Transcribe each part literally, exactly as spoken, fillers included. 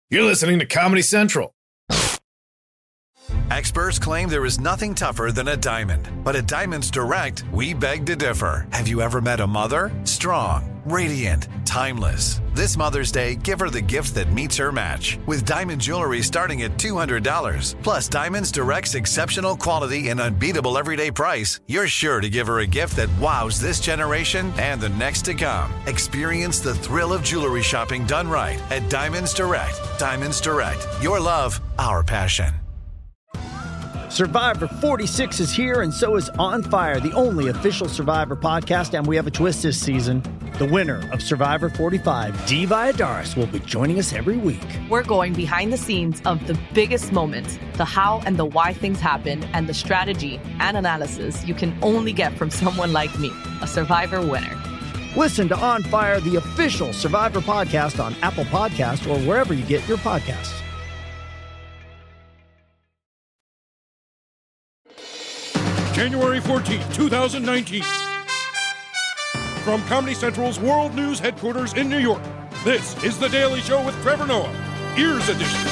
You're listening to Comedy Central. Experts claim there is nothing tougher than a diamond. But at Diamonds Direct, we beg to differ. Have you ever met a mother? Strong, radiant, timeless. This Mother's Day, give her the gift that meets her match. With diamond jewelry starting at two hundred dollars. Plus, Diamonds Direct's exceptional quality and unbeatable everyday price, you're sure to give her a gift that wows this generation and the next to come. Experience the thrill of jewelry shopping done right at Diamonds Direct. Diamonds Direct. Your love, our passion. Survivor forty-six is here, and so is On Fire, the only official Survivor podcast, and we have a twist this season. The winner of Survivor forty-five, Dee Valladares, will be joining us every week. We're going behind the scenes of the biggest moments, the how and the why things happen, and the strategy and analysis you can only get from someone like me, a Survivor winner. Listen to On Fire, the official Survivor podcast on Apple Podcasts or wherever you get your podcasts. January fourteenth, twenty nineteen. From Comedy Central's World News headquarters in New York, this is The Daily Show with Trevor Noah, Ears Edition.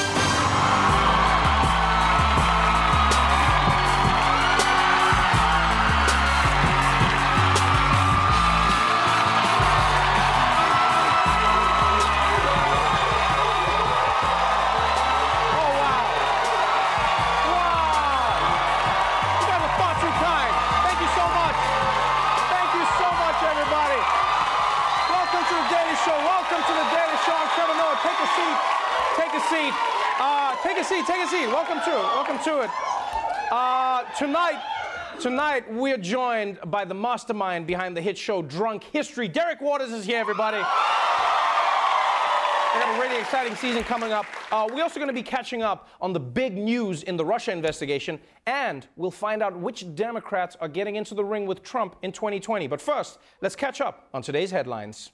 Take a seat, take a seat. Welcome to it, welcome to it. Uh, tonight, tonight we're joined by the mastermind behind the hit show Drunk History. Derek Waters is here, everybody. We have a really exciting season coming up. Uh, we're also going to be catching up on the big news in the Russia investigation, and we'll find out which Democrats are getting into the ring with Trump in twenty twenty. But first, let's catch up on today's headlines.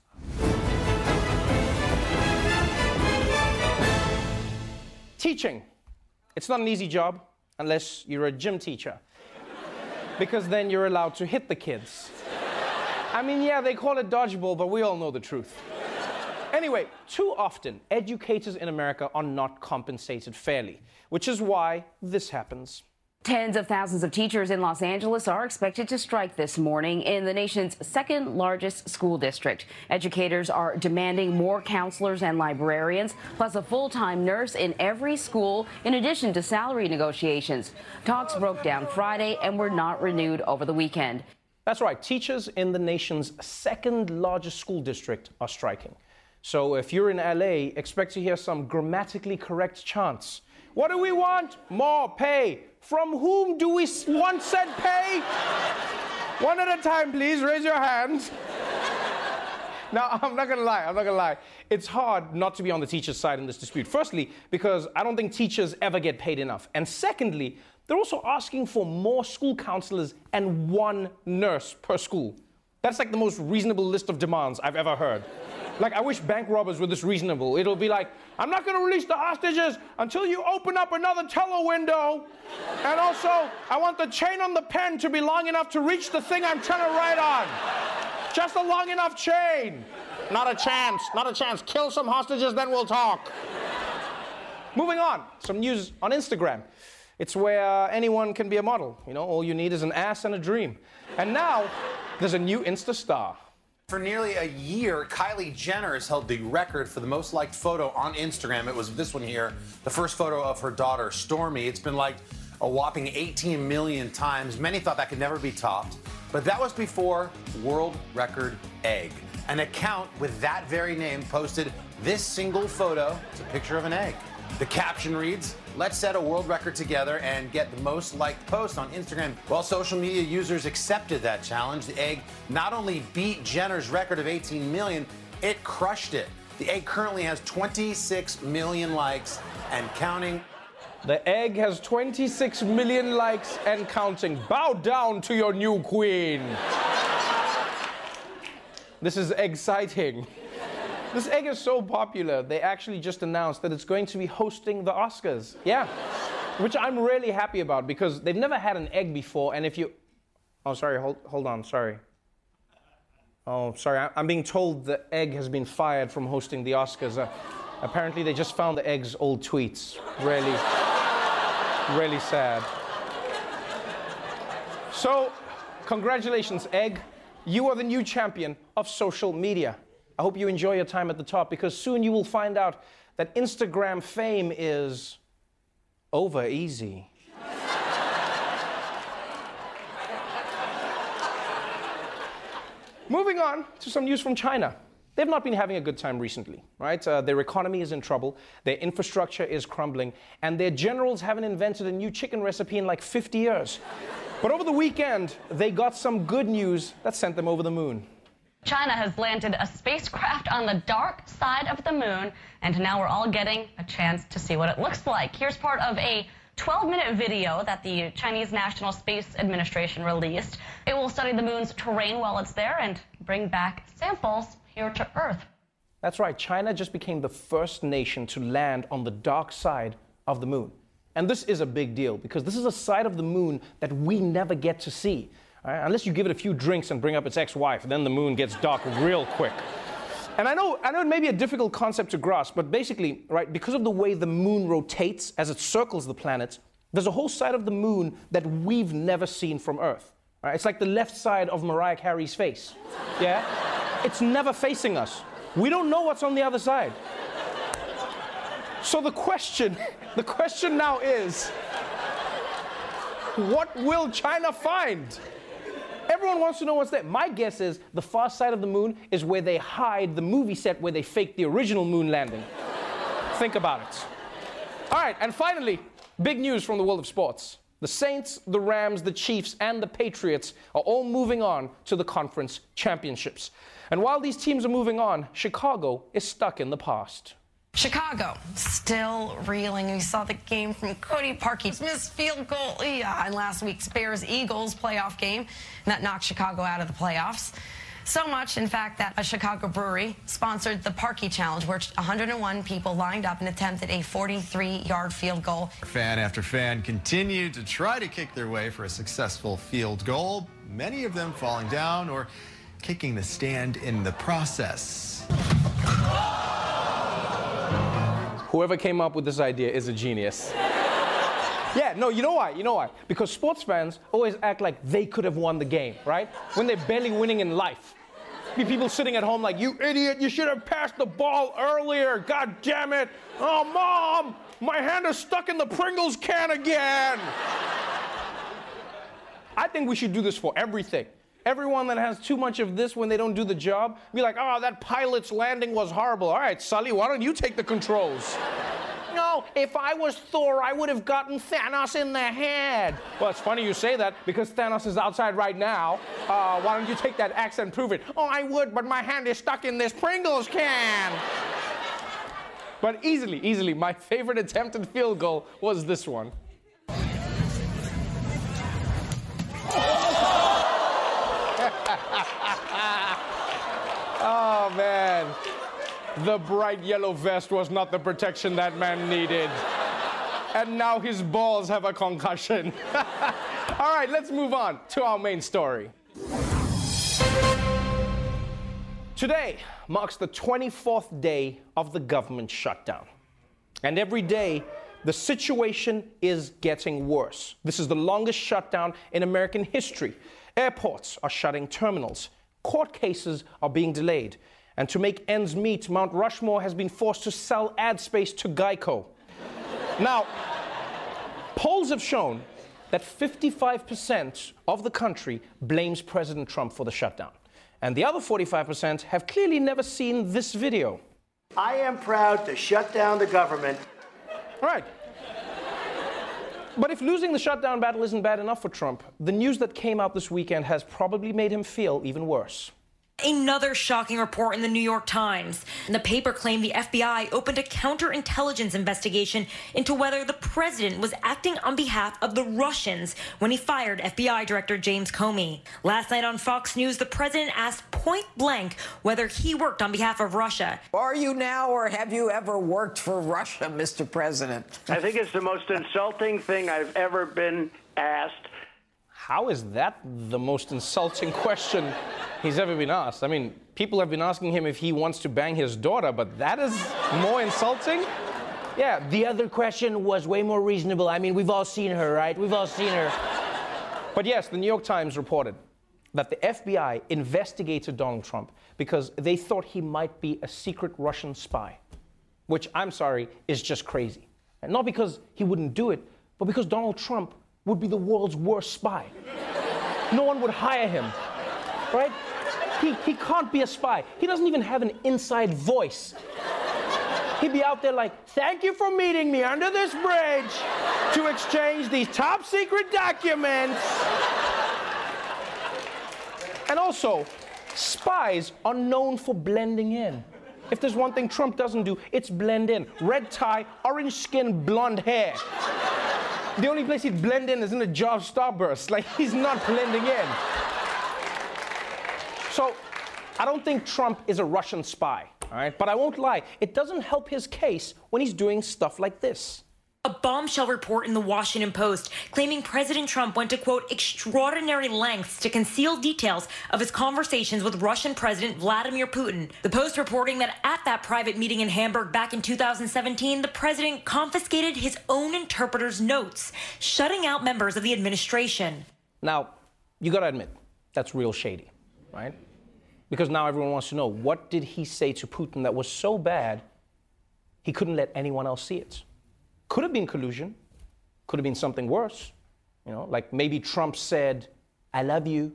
Teaching. It's not an easy job unless you're a gym teacher, because then you're allowed to hit the kids. I mean, yeah, they call it dodgeball, but we all know the truth. Anyway, too often, educators in America are not compensated fairly, which is why this happens. Tens of thousands of teachers in Los Angeles are expected to strike this morning in the nation's second largest school district. Educators are demanding more counselors and librarians, plus a full-time nurse in every school, in addition to salary negotiations. Talks broke down Friday and were not renewed over the weekend. That's right. Teachers in the nation's second largest school district are striking. So if you're in L A, expect to hear some grammatically correct chants. What do we want? More pay. From whom do we want said pay? One at a time, please. Raise your hands. Now, I'm not going to lie. I'm not going to lie. It's hard not to be on the teacher's side in this dispute. Firstly, because I don't think teachers ever get paid enough. And secondly, they're also asking for more school counselors and one nurse per school. That's like the most reasonable list of demands I've ever heard. Like, I wish bank robbers were this reasonable. It'll be like, I'm not going to release the hostages until you open up another teller window. And also, I want the chain on the pen to be long enough to reach the thing I'm trying to write on. Just a long enough chain. Not a chance, not a chance. Kill some hostages, then we'll talk. Moving on, some news on Instagram. It's where uh, anyone can be a model. You know, all you need is an ass and a dream. And now, there's a new Insta star. For nearly a year, Kylie Jenner has held the record for the most liked photo on Instagram. It was this one here, the first photo of her daughter, Stormi. It's been liked a whopping eighteen million times. Many thought that could never be topped. But that was before world record egg. An account with that very name posted this single photo. It's a picture of an egg. The caption reads, "Let's set a world record together and get the most liked post on Instagram." While social media users accepted that challenge, the egg not only beat Jenner's record of eighteen million, it crushed it. The egg currently has twenty-six million likes and counting. The egg has twenty-six million likes and counting. Bow down to your new queen. This is exciting. This egg is so popular, they actually just announced that it's going to be hosting the Oscars. Yeah. Which I'm really happy about, because they've never had an egg before, and if you... Oh, sorry, hold, hold on, sorry. Oh, sorry, I'm being told the egg has been fired from hosting the Oscars. Uh, Apparently, they just found the egg's old tweets. Really, really sad. So, congratulations, Egg. You are the new champion of social media. I hope you enjoy your time at the top, because soon you will find out that Instagram fame is over easy. Moving on to some news from China. They've not been having a good time recently, right? Uh, their economy is in trouble, their infrastructure is crumbling, and their generals haven't invented a new chicken recipe in like fifty years. But over the weekend, they got some good news that sent them over the moon. China has landed a spacecraft on the dark side of the moon, and now we're all getting a chance to see what it looks like. Here's part of a twelve minute video that the Chinese National Space Administration released. It will study the moon's terrain while it's there and bring back samples here to Earth. That's right, China just became the first nation to land on the dark side of the moon. And this is a big deal, because this is a side of the moon that we never get to see. Right? Unless you give it a few drinks and bring up its ex-wife, then the moon gets dark real quick. And I know, I know it may be a difficult concept to grasp, but basically, right, because of the way the moon rotates as it circles the planets, there's a whole side of the moon that we've never seen from Earth. Right? It's like the left side of Mariah Carey's face. Yeah? It's never facing us. We don't know what's on the other side. So the question, the question now is, what will China find? Everyone wants to know what's there. My guess is the far side of the moon is where they hide the movie set where they faked the original moon landing. Think about it. All right, and finally, big news from the world of sports. The Saints, the Rams, the Chiefs, and the Patriots are all moving on to the conference championships. And while these teams are moving on, Chicago is stuck in the past. Chicago still reeling. We saw the game from Cody Parkey's missed field goal yeah, in last week's Bears-Eagles playoff game, and that knocked Chicago out of the playoffs. So much, in fact, that a Chicago brewery sponsored the Parkey Challenge, where one hundred one people lined up and attempted a forty-three yard field goal. Fan after fan continued to try to kick their way for a successful field goal, many of them falling down or kicking the stand in the process. Whoever came up with this idea is a genius. Yeah, no, you know why? You know why? Because sports fans always act like they could have won the game, right? When they're barely winning in life. Be people sitting at home like, you idiot, you should have passed the ball earlier. God damn it. Oh, Mom, my hand is stuck in the Pringles can again. I think we should do this for everything. Everyone that has too much of this when they don't do the job, be like, oh, that pilot's landing was horrible. All right, Sully, why don't you take the controls? No, if I was Thor, I would have gotten Thanos in the head. Well, it's funny you say that, because Thanos is outside right now. Uh, why don't you take that axe and prove it? Oh, I would, but my hand is stuck in this Pringles can. But easily, easily, my favorite attempted field goal was this one. Oh, man. The bright yellow vest was not the protection that man needed. And now his balls have a concussion. All right, let's move on to our main story. Today marks the twenty-fourth day of the government shutdown. And every day, the situation is getting worse. This is the longest shutdown in American history. Airports are shutting terminals. Court cases are being delayed. And to make ends meet, Mount Rushmore has been forced to sell ad space to Geico. Now, polls have shown that fifty-five percent of the country blames President Trump for the shutdown. And the other forty-five percent have clearly never seen this video. I am proud to shut down the government. All right. But if losing the shutdown battle isn't bad enough for Trump, the news that came out this weekend has probably made him feel even worse. Another shocking report in the New York Times. The paper claimed the F B I opened a counterintelligence investigation into whether the president was acting on behalf of the Russians when he fired F B I Director James Comey. Last night on Fox News, the president asked point blank whether he worked on behalf of Russia. Are you now, or have you ever worked for Russia, Mister President? I think it's the most insulting thing I've ever been asked. How is that the most insulting question he's ever been asked? I mean, people have been asking him if he wants to bang his daughter, but that is more insulting. Yeah, the other question was way more reasonable. I mean, we've all seen her, right? We've all seen her. But yes, the New York Times reported that the F B I investigated Donald Trump because they thought he might be a secret Russian spy, which, I'm sorry, is just crazy. And not because he wouldn't do it, but because Donald Trump would be the world's worst spy. No one would hire him, right? He, he can't be a spy. He doesn't even have an inside voice. He'd be out there like, thank you for meeting me under this bridge to exchange these top secret documents. And also, spies are known for blending in. If there's one thing Trump doesn't do, it's blend in. Red tie, orange skin, blonde hair. The only place he'd blend in is in a jar of Starburst. Like, he's not blending in. So, I don't think Trump is a Russian spy, all right? But I won't lie, it doesn't help his case when he's doing stuff like this. A bombshell report in the Washington Post claiming President Trump went to, quote, extraordinary lengths to conceal details of his conversations with Russian President Vladimir Putin. The Post reporting that at that private meeting in Hamburg back in two thousand seventeen, the president confiscated his own interpreter's notes, shutting out members of the administration. Now, you gotta admit, that's real shady, right? Because now everyone wants to know, what did he say to Putin that was so bad he couldn't let anyone else see it? Could have been collusion, could have been something worse. You know, like maybe Trump said, I love you.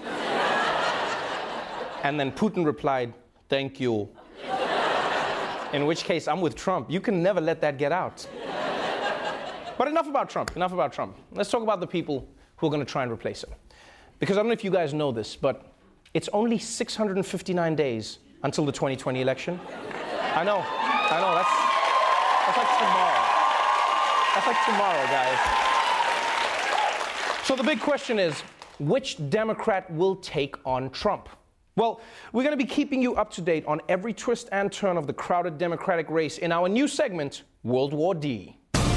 And then Putin replied, thank you. In which case, I'm with Trump. You can never let that get out. But enough about Trump, enough about Trump. Let's talk about the people who are going to try and replace him. Because I don't know if you guys know this, but it's only six hundred fifty-nine days until the twenty twenty election. I know, I know, that's, that's like tomorrow. That's like tomorrow, guys. So the big question is, which Democrat will take on Trump? Well, we're going to be keeping you up to date on every twist and turn of the crowded Democratic race in our new segment, World War D.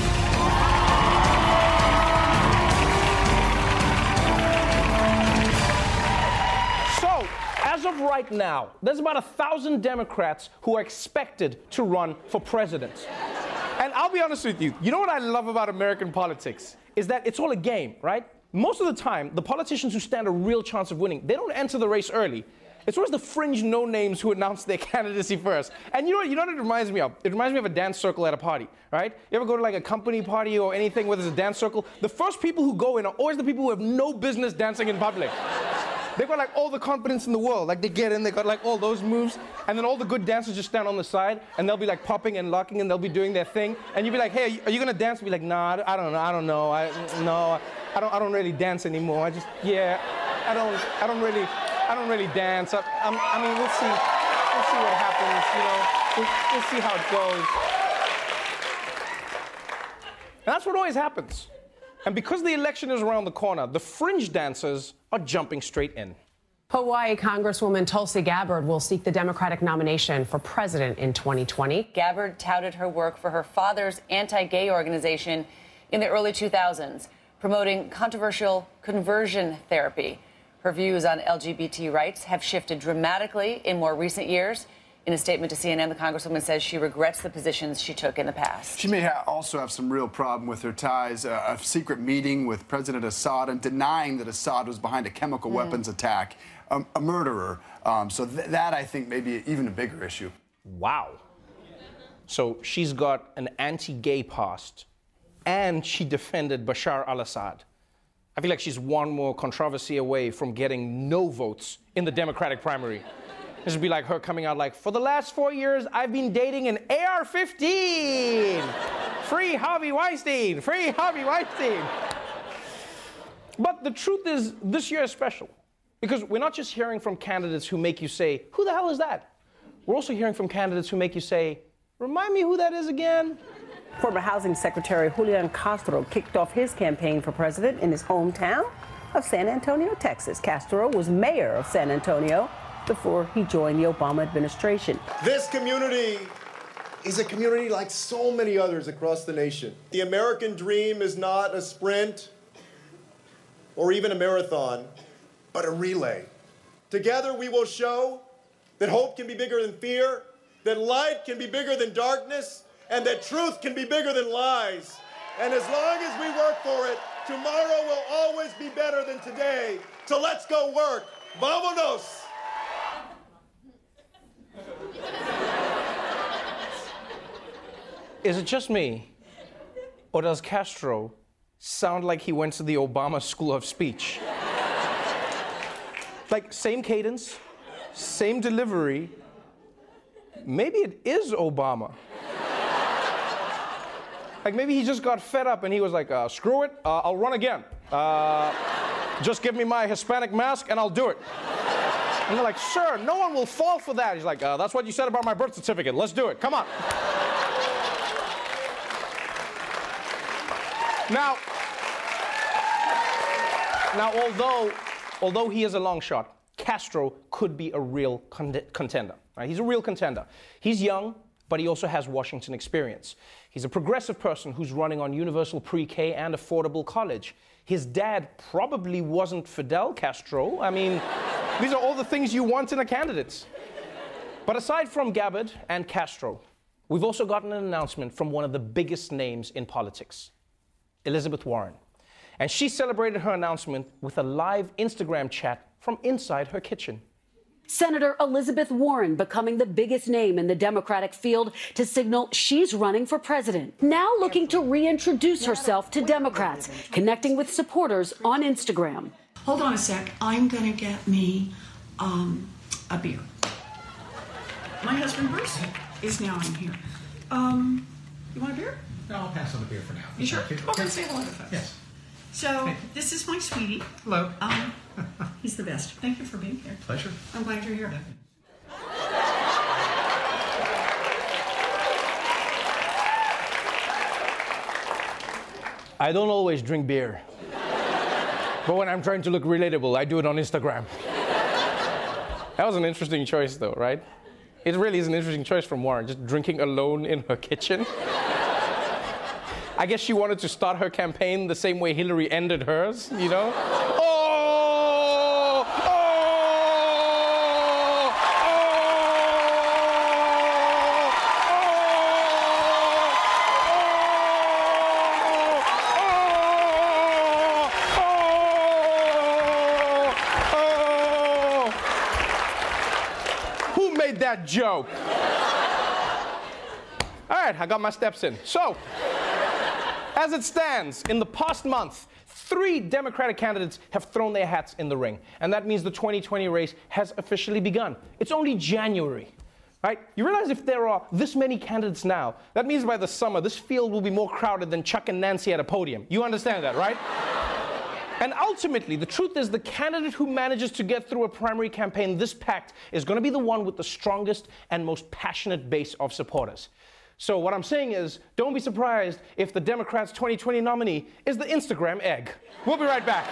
So, as of right now, there's about a thousand Democrats who are expected to run for president. And I'll be honest with you, you know what I love about American politics? Is that it's all a game, right? Most of the time, the politicians who stand a real chance of winning, they don't enter the race early. It's always the fringe no-names who announce their candidacy first. And you know, you know what it reminds me of? It reminds me of a dance circle at a party, right? You ever go to like a company party or anything where there's a dance circle? The first people who go in are always the people who have no business dancing in public. They've got like all the confidence in the world. Like they get in, they got like all those moves, and then all the good dancers just stand on the side, and they'll be like popping and locking, and they'll be doing their thing. And you'll be like, hey, are you, are you gonna dance? Be like, nah, I don't know, I don't know, I no, I don't, I don't really dance anymore. I just, yeah, I don't, I don't really, I don't really dance. I, I'm, I mean, we'll see, we'll see what happens. You know, we'll, we'll see how it goes. And that's what always happens. And because the election is around the corner, the fringe dancers are jumping straight in. Hawaii Congresswoman Tulsi Gabbard will seek the Democratic nomination for president in twenty twenty. Gabbard touted her work for her father's anti-gay organization in the early two thousands, promoting controversial conversion therapy. Her views on L G B T rights have shifted dramatically in more recent years. In a statement to C N N, the Congresswoman says she regrets the positions she took in the past. She may ha- also have some real problem with her ties, uh, a secret meeting with President Assad and denying that Assad was behind a chemical mm. weapons attack, um, a murderer. Um, so th- that, I think, may be even a bigger issue. Wow. So she's got an anti-gay past, and she defended Bashar al-Assad. I feel like she's one more controversy away from getting no votes in the Democratic primary. This would be like her coming out like, for the last four years, I've been dating an A R fifteen. Free Harvey Weinstein. Free Harvey Weinstein. But the truth is, this year is special. Because we're not just hearing from candidates who make you say, who the hell is that? We're also hearing from candidates who make you say, remind me who that is again? Former Housing Secretary Julian Castro kicked off his campaign for president in his hometown of San Antonio, Texas. Castro was mayor of San Antonio before he joined the Obama administration. This community is a community like so many others across the nation. The American dream is not a sprint or even a marathon, but a relay. Together we will show that hope can be bigger than fear, that light can be bigger than darkness, and that truth can be bigger than lies. And as long as we work for it, tomorrow will always be better than today. So let's go work. Vámonos! Is it just me, or does Castro sound like he went to the Obama School of Speech? Like, same cadence, same delivery. Maybe it is Obama. Like, maybe he just got fed up and he was like, uh, screw it, uh, I'll run again. Uh, just give me my Hispanic mask and I'll do it. And they're like, sir, no one will fall for that. He's like, uh, that's what you said about my birth certificate. Let's do it. Come on. Now, now although, although he is a long shot, Castro could be a real con contender. Right? He's a real contender. He's young, but he also has Washington experience. He's a progressive person who's running on universal pre-K and affordable college. His dad probably wasn't Fidel Castro. I mean, these are all the things you want in a candidate. But aside from Gabbard and Castro, we've also gotten an announcement from one of the biggest names in politics, Elizabeth Warren. And she celebrated her announcement with a live Instagram chat from inside her kitchen. Senator Elizabeth Warren becoming the biggest name in the Democratic field to signal she's running for president. Now looking to reintroduce herself to Democrats, connecting with supporters on Instagram. Hold on a sec. I'm going to get me um, a beer. My husband Bruce is now in here. Um, you want a beer? No, I'll pass on the beer for now. You sure? Come over and say hello to folks. Yes. So, this is my sweetie. Hello. Um, he's the best. Thank you for being here. Pleasure. I'm glad you're here. I don't always drink beer. But when I'm trying to look relatable, I do it on Instagram. That was an interesting choice, though, right? It really is an interesting choice from Warren, just drinking alone in her kitchen. I guess she wanted to start her campaign the same way Hillary ended hers, you know? Oh! Oh! Oh! Who made that joke? All right, I got my steps in. So, as it stands, in the past month, three Democratic candidates have thrown their hats in the ring. And that means the twenty twenty race has officially begun. It's only January, right? You realize if there are this many candidates now, that means by the summer, this field will be more crowded than Chuck and Nancy at a podium. You understand that, right? And ultimately, the truth is the candidate who manages to get through a primary campaign this packed is going to be the one with the strongest and most passionate base of supporters. So what I'm saying is, don't be surprised if the Democrats' twenty twenty nominee is the Instagram egg. We'll be right back.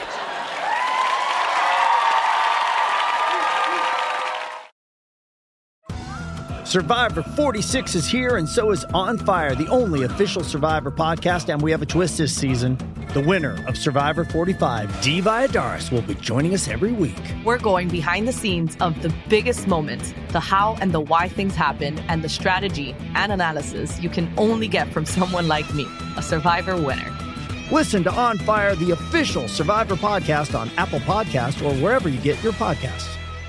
Survivor forty-six is here, and so is On Fire, the only official Survivor podcast, and we have a twist this season. The winner of Survivor forty-five, Dee Valladares, will be joining us every week. We're going behind the scenes of the biggest moments, the how and the why things happen, and the strategy and analysis you can only get from someone like me, a Survivor winner. Listen to On Fire, the official Survivor podcast on Apple Podcasts or wherever you get your podcasts.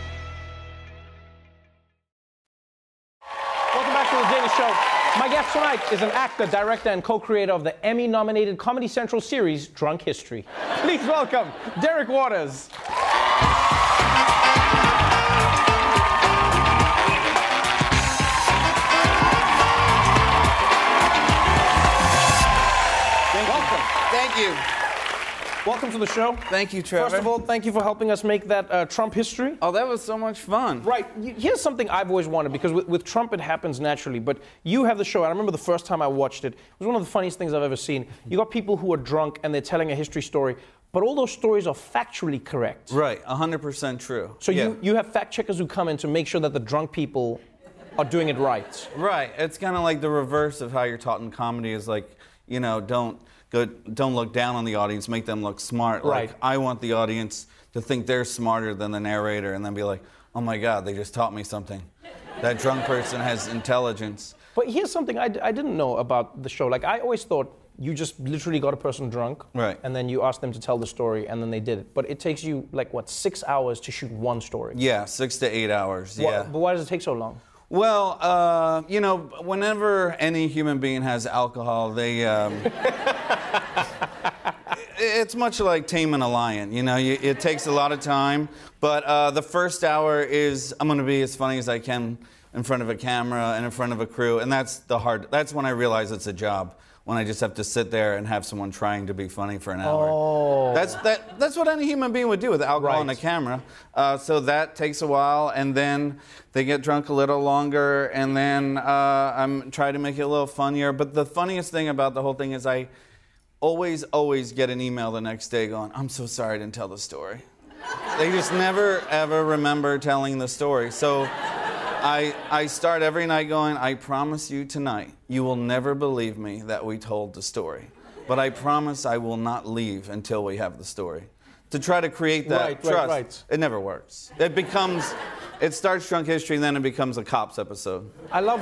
Show. My guest tonight is an actor, director, and co-creator of the Emmy-nominated Comedy Central series, Drunk History. Please welcome Derek Waters. Welcome. Thank you. Welcome to the show. Thank you, Trevor. First of all, thank you for helping us make that uh, Trump history. Oh, that was so much fun. Right. Here's something I've always wanted, because with, with Trump it happens naturally, but you have the show, and I remember the first time I watched it, it was one of the funniest things I've ever seen. You got people who are drunk and they're telling a history story, but all those stories are factually correct. Right, one hundred percent true. So yeah. you, you have fact checkers who come in to make sure that the drunk people are doing it right. Right. It's kind of like the reverse of how you're taught in comedy is like, you know, don't go, don't look down on the audience, make them look smart. Right. Like, I want the audience to think they're smarter than the narrator and then be like, oh my God, they just taught me something. That drunk person has intelligence. But here's something I, I didn't know about the show. Like, I always thought you just literally got a person drunk, right, and then you asked them to tell the story, and then they did it. But it takes you, like, what, six hours to shoot one story? Yeah, six to eight hours, Why, yeah. But why does it take so long? Well, uh, you know, whenever any human being has alcohol, they... Um, it's much like taming a lion, you know, you, it takes a lot of time, but uh, the first hour is, I'm gonna be as funny as I can in front of a camera and in front of a crew, and that's the hard, that's when I realize it's a job, when I just have to sit there and have someone trying to be funny for an hour. Oh. That's, that, that's what any human being would do with alcohol on Right. the camera, uh, so that takes a while, and then they get drunk a little longer, and then uh, I'm trying to make it a little funnier, but the funniest thing about the whole thing is I always, always get an email the next day going, I'm so sorry I didn't tell the story. They just never, ever remember telling the story. So I, I start every night going, I promise you tonight, you will never believe me that we told the story. But I promise I will not leave until we have the story. To try to create that Right, right, trust, right. it never works. It becomes, it starts Drunk History, and then it becomes a Cops episode. I love...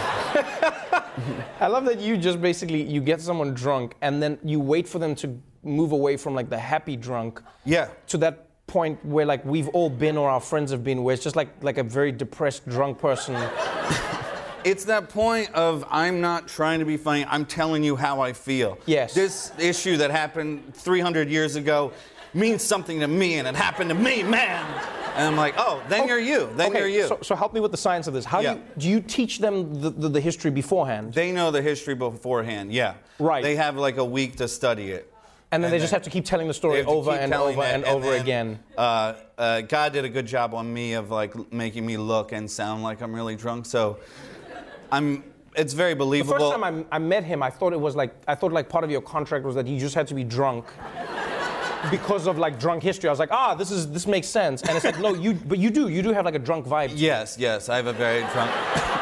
I love that you just basically, you get someone drunk, and then you wait for them to move away from, like, the happy drunk. Yeah. To that point where, like, we've all been or our friends have been, where it's just like like a very depressed drunk person. It's that point of, I'm not trying to be funny, I'm telling you how I feel. Yes. This issue that happened three hundred years ago means something to me, and it happened to me, man. And I'm like, oh, then you're you, then okay, you're you. So, so help me with the science of this. How Yeah. do, you, do you teach them the, the, the history beforehand? They know the history beforehand, yeah. Right. They have like a week to study it. And then they just have to keep telling the They story have to over keep and telling over it, and over then, again. Uh, uh, God did a good job on me of like making me look and sound like I'm really drunk, so I'm. It's very The believable. first time I, I met him, I thought it was like, I thought like part of your contract was that you just had to be drunk because of like drunk history. I was like, ah, this is this makes sense. And it's like, no, you, but you do, you do have like a drunk vibe. Yes, yes, I have a very drunk.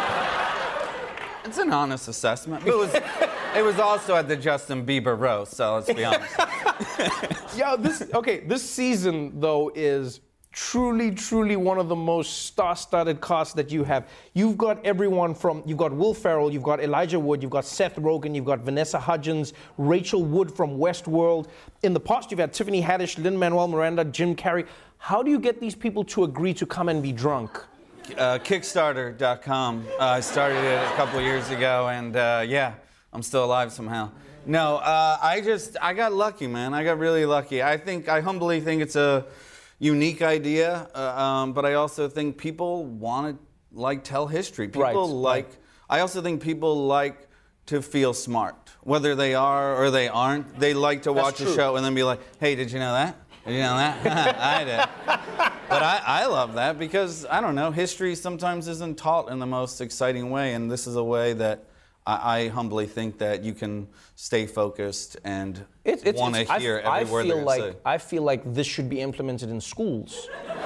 It's an honest assessment. It was, it was also at the Justin Bieber roast, so let's be honest. Yeah, this okay. This season though is truly, truly one of the most star-studded casts that you have. You've got everyone from, you've got Will Ferrell, you've got Elijah Wood, you've got Seth Rogen, you've got Vanessa Hudgens, Rachel Wood from Westworld. In the past, you've had Tiffany Haddish, Lin-Manuel Miranda, Jim Carrey. How do you get these people to agree to come and be drunk? Uh, Kickstarter dot com. Uh, I started it a couple years ago, and uh, yeah, I'm still alive somehow. No, uh, I just, I got lucky, man. I got really lucky. I think, I humbly think it's a unique idea, uh, um, but I also think people want to, like, tell history. People Right, like, right. I also think people like to feel smart. Whether they are or they aren't, they like to That's watch true. a show and then be like, hey, did you know that? Did you know that? I did. But I, I love that because, I don't know, history sometimes isn't taught in the most exciting way, and this is a way that I, I humbly think that you can stay focused and It's, it's, want to it's- hear I, every word I they're feel going like to say. I feel like this should be implemented in schools.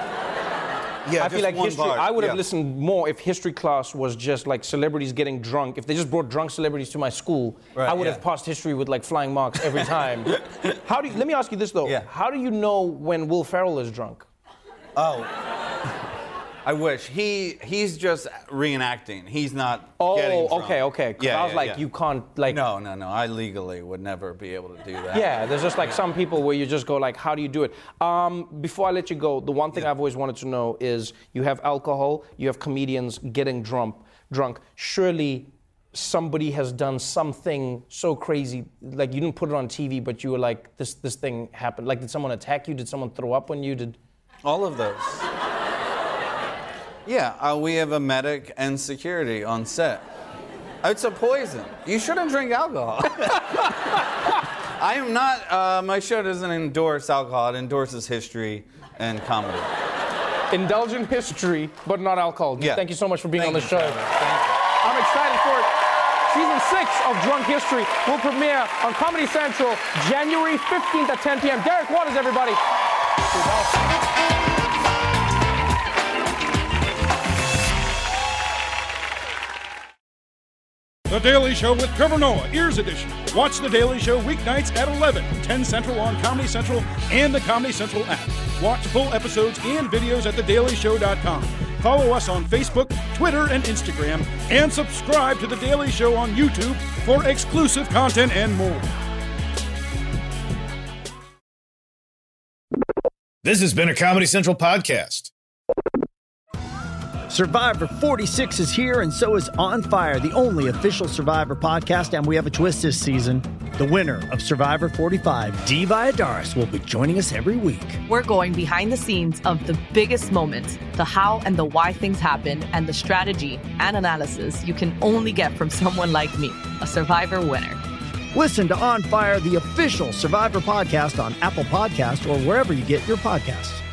Yeah, I feel just like one history. part, I would have yeah. listened more if history class was just like celebrities getting drunk. If they just brought drunk celebrities to my school, Right, I would yeah. have passed history with like flying marks every time. How do you, let me ask you this though? Yeah. How do you know when Will Ferrell is drunk? Oh. I wish. He he's just reenacting. He's not Oh, getting drunk. okay, okay. 'Cause Yeah, I was yeah, like, yeah. you can't like. No, no, no. I legally would never be able to do that. Yeah, there's just like some people where you just go like, how do you do it? Um, before I let you go, the one thing I've always wanted to know is you have alcohol, you have comedians getting drunk. Drunk. Surely somebody has done something so crazy, like you didn't put it on T V, but you were like, this this thing happened. Like, did someone attack you? Did someone throw up on you? Did All of those. Yeah, uh, we have a medic and security on set. It's a poison. You shouldn't drink alcohol. I am not, uh, my show doesn't endorse alcohol, it endorses history and comedy. indulge in history, but not alcohol? Yeah. Thank you so much for being Thank on the you, show. Trevor. Thank you. I'm excited for it. Season six of Drunk History will premiere on Comedy Central January fifteenth at ten p.m. Derek Waters, everybody. The Daily Show with Trevor Noah, Ears Edition. Watch The Daily Show weeknights at eleven, ten Central on Comedy Central and the Comedy Central app. Watch full episodes and videos at the daily show dot com. Follow us on Facebook, Twitter, and Instagram, and subscribe to The Daily Show on YouTube for exclusive content and more. This has been a Comedy Central podcast. Survivor forty-six is here, and so is On Fire, the only official Survivor podcast, and we have a twist this season. The winner of Survivor forty-five, Dee Valladares, will be joining us every week. We're going behind the scenes of the biggest moments, the how and the why things happen, and the strategy and analysis you can only get from someone like me, a Survivor winner. Listen to On Fire, the official Survivor podcast on Apple Podcasts or wherever you get your podcasts.